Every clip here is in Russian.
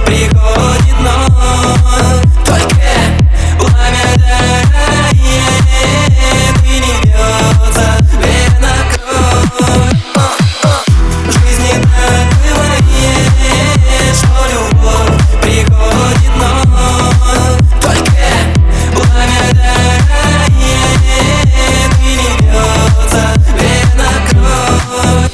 приходит ночь. Только пламя дорогое, и не бьется вена кровь. В жизни так бывает, что любовь приходит ночь. Только пламя дорогое, и не бьется вена кровь.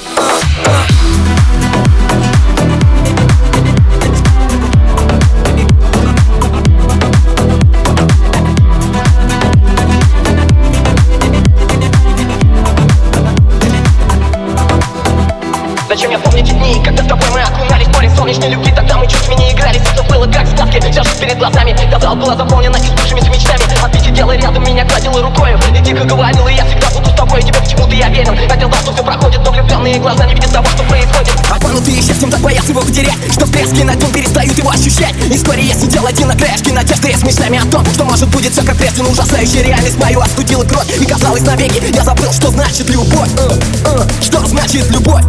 Зачем я помню те дни, когда с тобой мы окунались в море солнечной любви? Тогда мы чуть не игрались, это было как в сказке. Сейчас же перед глазами, казалось, была заполнена избывшимися мечтами. А ты сидела рядом, меня гладила рукою и тихо говорила: я всегда буду с тобой. Тебе почему-то я верил, хотел знать, что все проходит, но влюбленные глаза не видят того, что происходит. Обманутые счастьем так боятся его потерять, что в треске над ним перестают его ощущать. И вскоре я сидел один на краешке надежды с мечтами о том, что может будет все как прежде. Но ужасающая реальность мою остудила кровь, и казалось навеки я забыл, что значит любовь. Что значит любовь?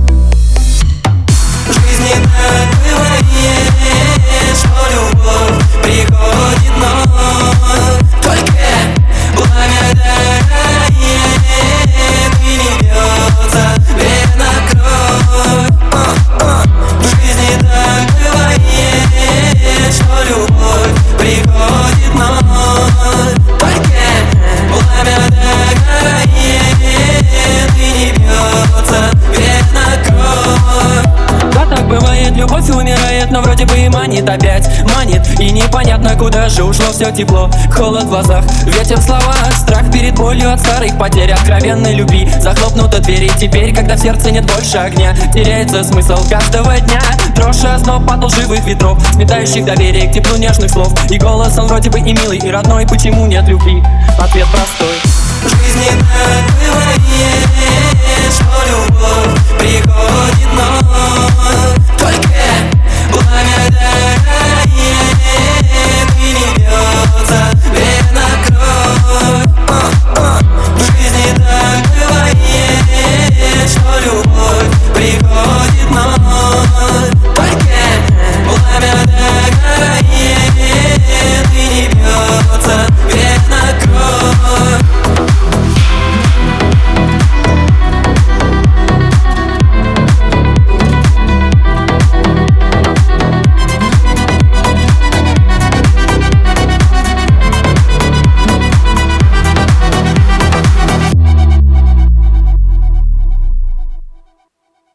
В жизни так бывает, что любовь приходит ночь. Только пламя дорогое, и не бьется вена кровь. В жизни так бывает, что любовь приходит ночь. Только пламя дорогое, и не бьется вена кровь. Да, так бывает, любовь умирает, но вроде бы и манит опять. Манит, и непонятно, куда же ушло все тепло. Холод в глазах, ветер в словах, страх перед болью от старых потерь, откровенной любви. Захлопнута дверь, и теперь, когда в сердце нет больше огня, теряется смысл каждого дня. Дрожь, озноб от лживых ветров, сметающих доверие к теплу нежных слов. И голос он вроде бы и милый, и родной, почему нет любви? Ответ простой. В жизни так бывает, что